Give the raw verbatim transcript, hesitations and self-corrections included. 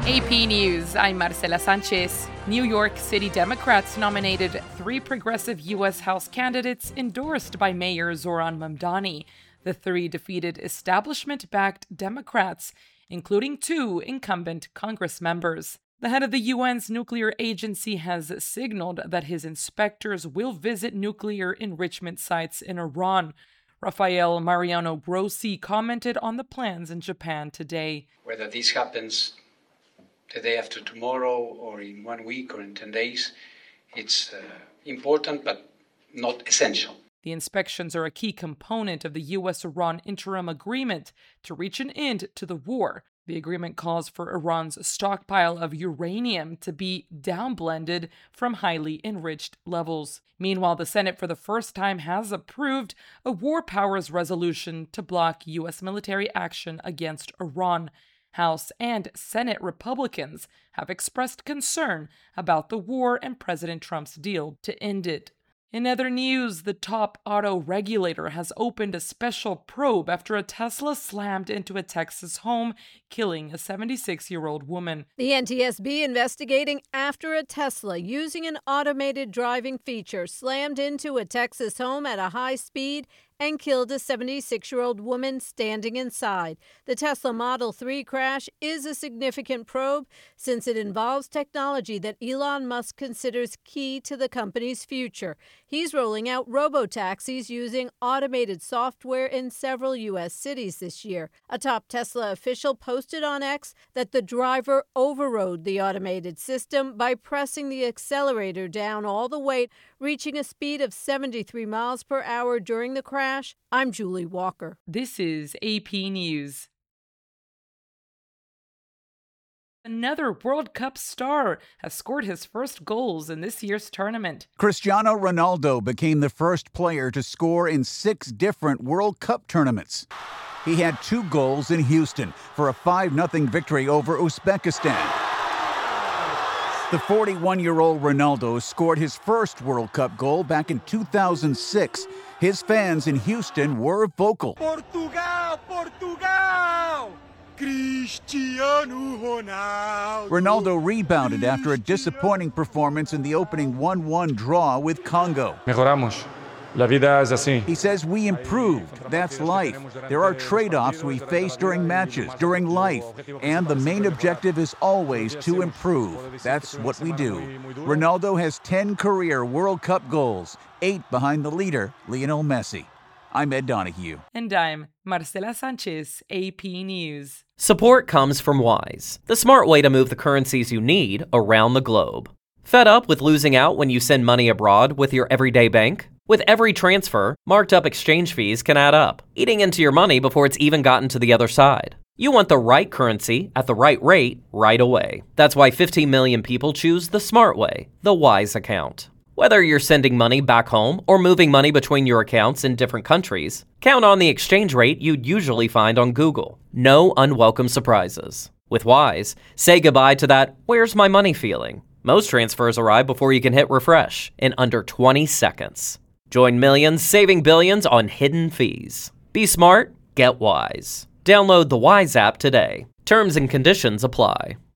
A P News, I'm Marcela Sanchez. New York City Democrats nominated three progressive U S House candidates endorsed by Mayor Zoran Mamdani. The three defeated establishment-backed Democrats, including two incumbent Congress members. The head of the U N's nuclear agency has signaled that his inspectors will visit nuclear enrichment sites in Iran. Rafael Mariano Grossi commented on the plans in Japan today. Whether this happens the day after tomorrow or in one week or in ten days, it's uh, important but not essential. The inspections are a key component of the U S Iran interim agreement to reach an end to the war. The agreement calls for Iran's stockpile of uranium to be downblended from highly enriched levels. Meanwhile, the Senate for the first time has approved a war powers resolution to block U S military action against Iran. House and Senate Republicans have expressed concern about the war and President Trump's deal to end it. In other news, the top auto regulator has opened a special probe after a Tesla slammed into a Texas home, killing a seventy-six-year-old woman. The N T S B investigating after a Tesla using an automated driving feature slammed into a Texas home at a high speed and killed a seventy-six-year-old woman standing inside. The Tesla Model three crash is a significant probe since it involves technology that Elon Musk considers key to the company's future. He's rolling out robo-taxis using automated software in several U S cities this year. A top Tesla official posted on X that the driver overrode the automated system by pressing the accelerator down all the way, reaching a speed of seventy-three miles per hour during the crash. I'm Julie Walker. This is A P News. Another World Cup star has scored his first goals in this year's tournament. Cristiano Ronaldo became the first player to score in six different World Cup tournaments. He had two goals in Houston for a five nothing victory over Uzbekistan. The forty-one-year-old Ronaldo scored his first World Cup goal back in two thousand six. His fans in Houston were vocal. Portugal, Portugal! Cristiano Ronaldo. Ronaldo rebounded after a disappointing performance in the opening one one draw with Congo. Mejoramos. La vida es así. He says we improved. That's life. There are trade-offs we face during matches, during life, and the main objective is always to improve. That's what we do. Ronaldo has ten career World Cup goals, eight behind the leader, Lionel Messi. I'm Ed Donahue. And I'm Marcela Sanchez, A P News. Support comes from Wise, the smart way to move the currencies you need around the globe. Fed up with losing out when you send money abroad with your everyday bank? With every transfer, marked up exchange fees can add up, eating into your money before it's even gotten to the other side. You want the right currency at the right rate right away. That's why fifteen million people choose the smart way, the Wise account. Whether you're sending money back home or moving money between your accounts in different countries, count on the exchange rate you'd usually find on Google. No unwelcome surprises. With Wise, say goodbye to that "where's my money" feeling. Most transfers arrive before you can hit refresh in under twenty seconds. Join millions saving billions on hidden fees. Be smart, get Wise. Download the Wise app today. Terms and conditions apply.